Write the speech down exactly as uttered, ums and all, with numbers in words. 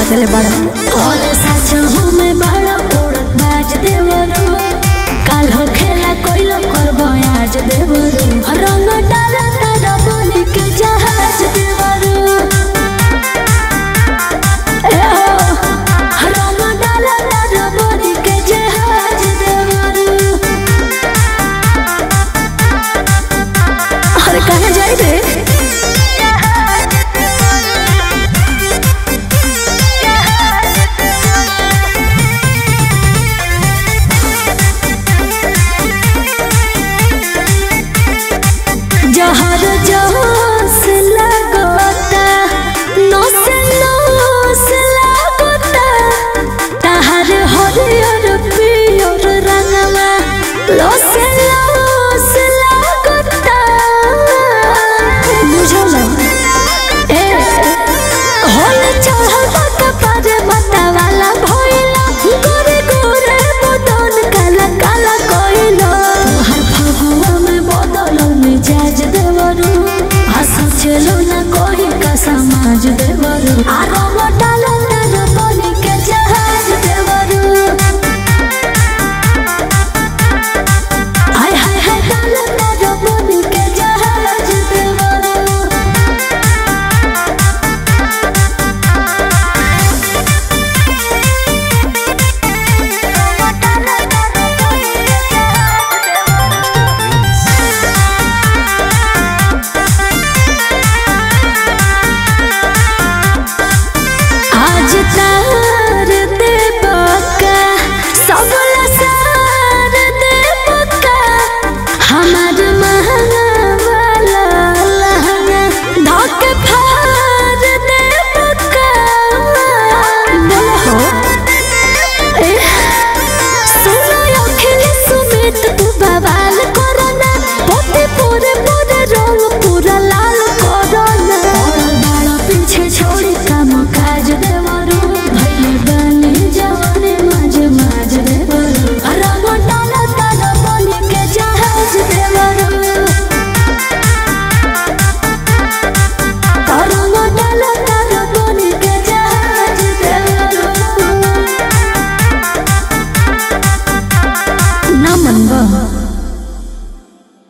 देले बड़ा और सच हूँ मैं बड़ा उड़त बाज देवरू काल हो खेला कोइलो करबो आज देवरू रंग डाला तारा बनी के जहाज देवरू ए हो रंग डाला तारा बनी के जहाज देवरू अरे कहाँ जाई रे जहर जोश लगोता नोस नोस लगोता तहर हरियर पियर रंगवा लोस लोस लगोता बुझला ए होल चढ़ल कपार बतावाला भइला गोरे गोरे बदन काला काला कइलो तोहर फगुआ में बदल मिजाज देवरू हंस चलो ना कोई का समाज देवरू आरो